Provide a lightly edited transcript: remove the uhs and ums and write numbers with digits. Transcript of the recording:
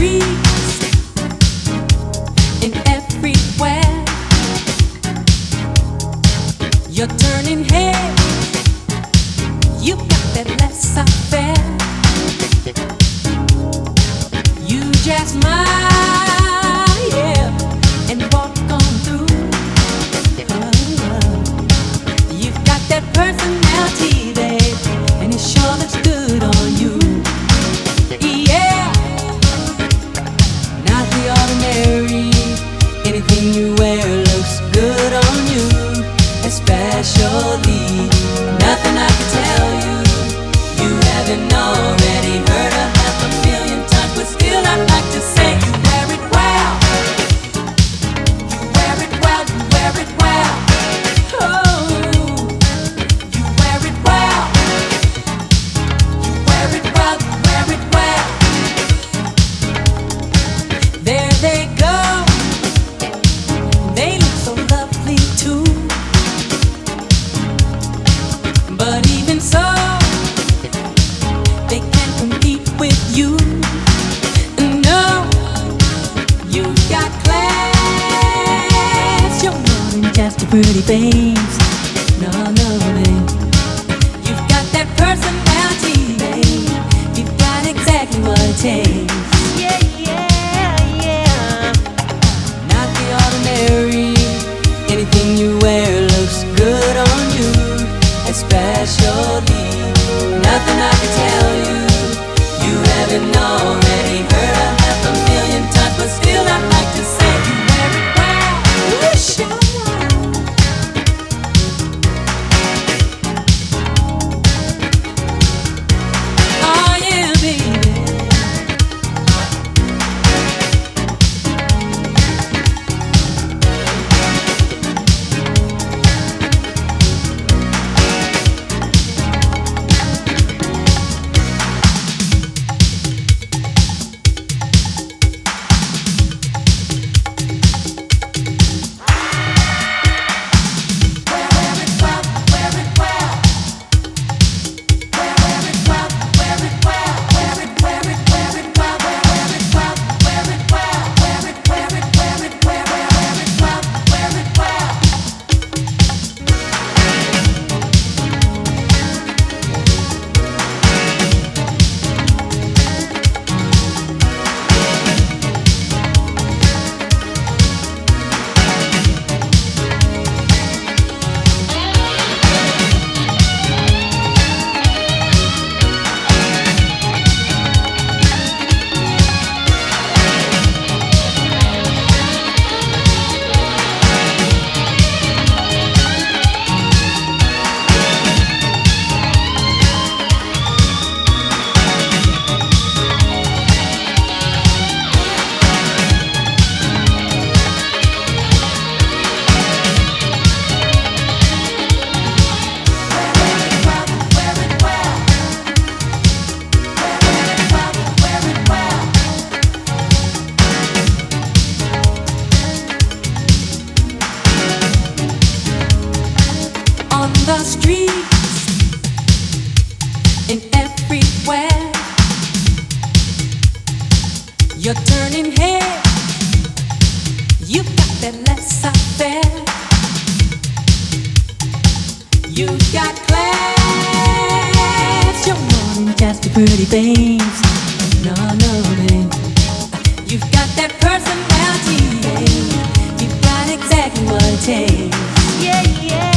streets and everywhere. You're turning heads. You got that laissez-faire. You just smile, yeah, and walk on through. You've got that personality, babe, and it sure looks good on you. Yeah, not the ordinary. Anything you wear looks good on you, especially nothing I can tell you. You haven't already heard a 500,000 times, but still I'd like to say you wear it well. You wear it well, you wear it well. Oh, you wear it well. You wear it well, you wear it well. There they go. They look so lovely too. But even so, they can't compete with you. No, you got class. You're more than just a pretty face. No, no, babe. You've got that personality, babe. You've got exactly what it takes. Yeah, yeah, yeah. Not the ordinary. Anything you wear looks good on you, especially nothing I can tell you. You haven't already heard a 500,000 times, but still I'd like to say you wear it well. Sure. Oh yeah, baby. On the streets and everywhere, you're turning heads. You've got that laissez-faire. You've got class. You're more than just a pretty face. No, no, babe. You've got that personality, babe. You've got exactly what it takes. Yeah, yeah.